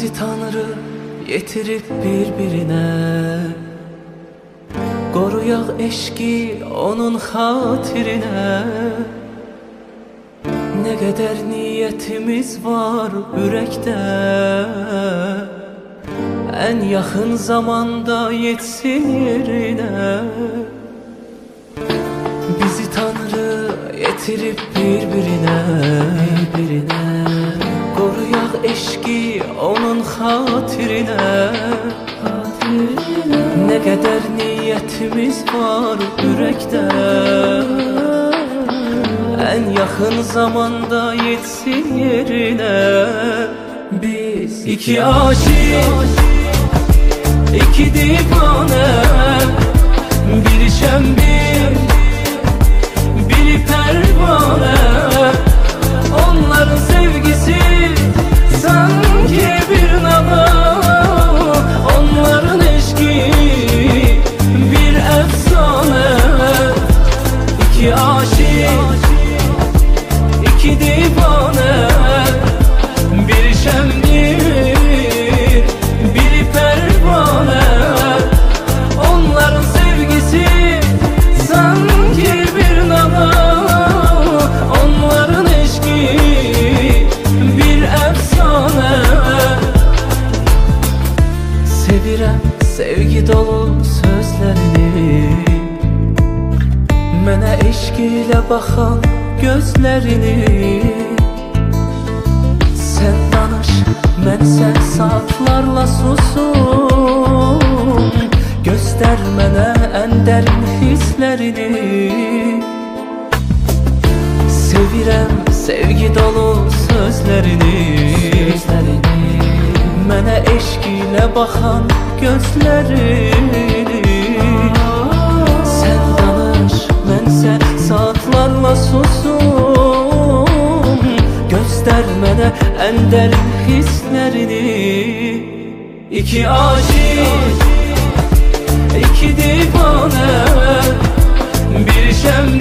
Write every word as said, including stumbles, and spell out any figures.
Bizi Tanrı yetirip birbirine, koruyak eşki onun hatirine. Ne kadar niyetimiz var yürekte, en yakın zamanda yetsin yerine. Bizi Tanrı yetirip birbirine, birbirine, koruyak eşki onun hatirine, hatirine. Ne kadar niyetimiz var yürekte, en yakın zamanda yetsin yerine. Biz iki aşık, iki divane, biri şembil, biri pervane. Onların sevgisi sanki bir nava, onların eşki bir efsane. İki aşık, iki divane, biri şemdir, biri pervane. Onların sevgisi sanki bir nava, onların eşki bir efsane. Sevirem sevgi dolu sözlerini, mənə eşkiyle bakan gözlerini. Sen danış, mən sən saatlarla susum, göster mənə en derin hislerini. Sevirem sevgi dolu sözlerini, sözlerini. Mənə eşkiyle bakan gözlerini. Sen danış, mən sən saatlarla susum, göster mənə en derin hislerini. İki aşık, iki divane, bir şemdir,